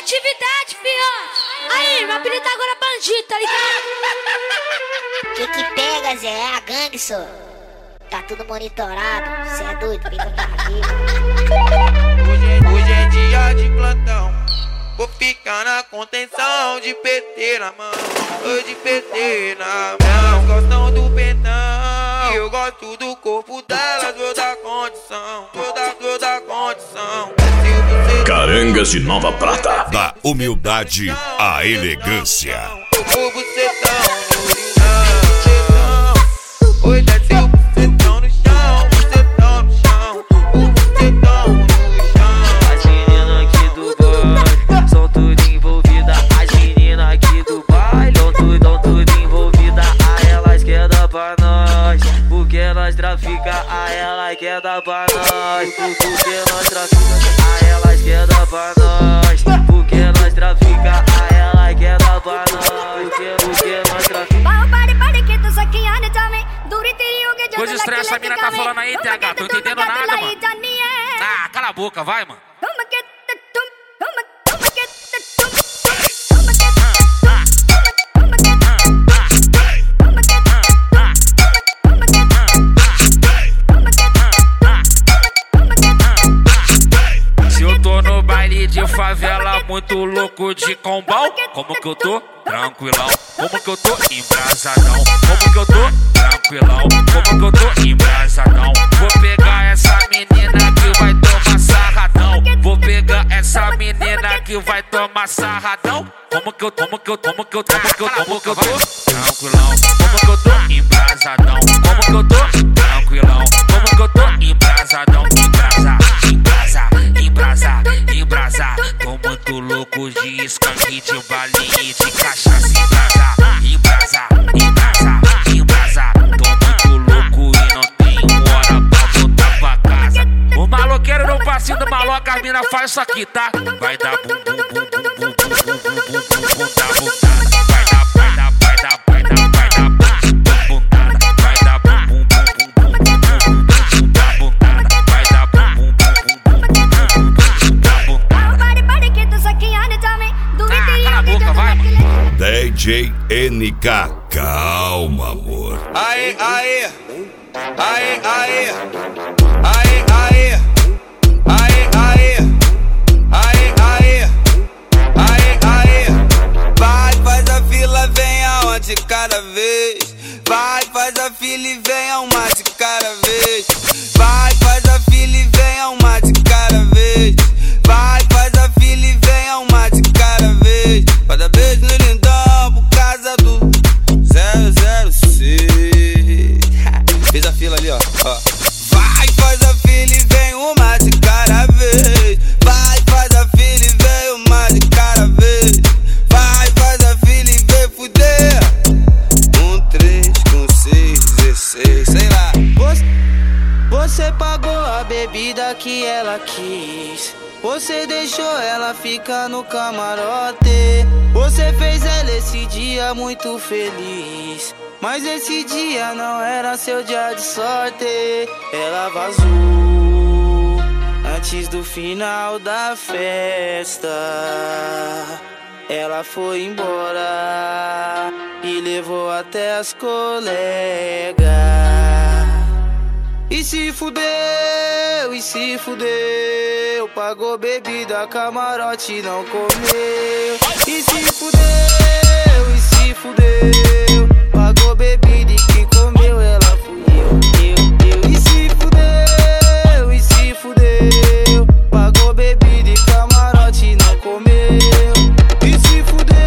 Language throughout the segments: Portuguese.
atividade, fiote. Aí, meu apelido agora é bandido, tá ligado? Que pega, Zé? É a gangue, só. Tá tudo monitorado. Cê é doido, pinta tá aqui. Hoje é dia de plantão. Vou ficar na contenção de PT na mão. De PT na mão. Gostam do pentão. Eu gosto do corpo delas. Vou dar condição. Vou dar condição. Carangas de Nova Prata. Da humildade à elegância. O bucetão no chão. Oi, desce o bucetão no chão. Bucetão no chão. O bucetão no chão. As meninas aqui do baile são tudo envolvidas. As meninas aqui do baile são tudo envolvidas. A elas quer dar pra nós, porque nós trafica. A elas quer dar pra nós, porque nós trafica. A elas quer dar pra nós, porque nós trafica. A elas quer dar pra nós, porque nós trafica. Coisa estranha essa mina tá falando aí, TH. Tô entendendo nada, mano. Ah, cala a boca, vai, mano. Se eu tô no baile de favela, muito louco de combão, como que eu tô? Tranquilão. Como que eu tô? Embrasadão. Como que eu tô? Tranquilão. Como que eu tô? Embrasadão. Vou pegar essa menina que vai tomar sarradão. Vou pegar essa menina que vai tomar sarradão. Como que eu tô? Tranquilão. Como que eu tô? Embrasadão. Como que eu tô? Tranquilão. Como que eu tô? Embrasadão. Embrasa. Tô muito louco de skunk, de balinha, de cachaça. Embrasa. Tô muito louco e não tenho hora pra voltar pra casa. O maloqueiro no passinho do maloca, as mina faz isso aqui, tá? Vai dar bum bum bum bum bum bum bum bum bum da bundada. Vai dar bum bundada. Vai dar bum bum bum bum bum bum bum da bundada. Vai dar bum bum bum bum bum bum bum da bundada. Cala a boca, vai, mano. DJ NK, calma, amor. Aê. Vai, faz a fila, vem aonde cada vez. Vai, faz a fila e vem a uma de cada vez. Vai, faz a fila e vem a uma de cada vez. Vai, faz a fila e vem a uma de cada vez. Vai dar beijo no lindão por causa do 006. Fez a fila ali, ó. Vai, faz a fila e vem uma de cada vez. Vai, faz a fila e vem uma de cada vez. Vai, faz a fila e vem fuder. 1, 3, com 6, 16, sei lá. Você pagou a bebida que ela quis. Você deixou ela ficar no camarote. Você fez ela esse dia muito feliz, mas esse dia não era seu dia de sorte. Ela vazou antes do final da festa. Ela foi embora e levou até as colegas. E se fudeu, pagou bebida, camarote não comeu. E se fudeu, pagou bebida e quem comeu ela fui eu. E se fudeu, pagou bebida e camarote não comeu. E se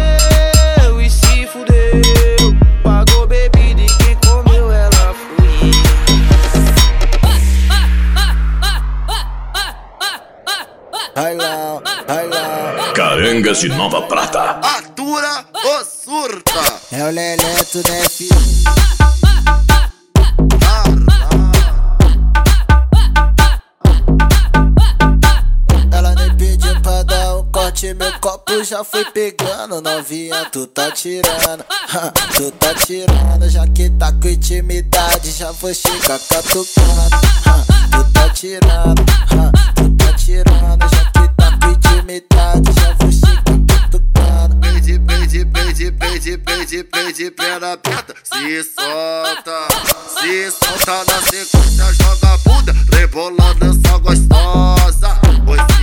fudeu, pagou bebida e quem comeu ela fui eu. Carangas de Nova Prata. Atura ou surta? É o Leleto, né, filho? Ela nem pediu pra dar um corte, meu copo já foi pegando. Novinha, tu tá tirando, tu tá tirando. Já que tá com intimidade, já vou chegar catucando. Tu tá tirando, tu tá tirando. Já que tá com intimidade, já vou chegar de perna aberta, se solta na sequência, joga a bunda, rebolando essa gostosa.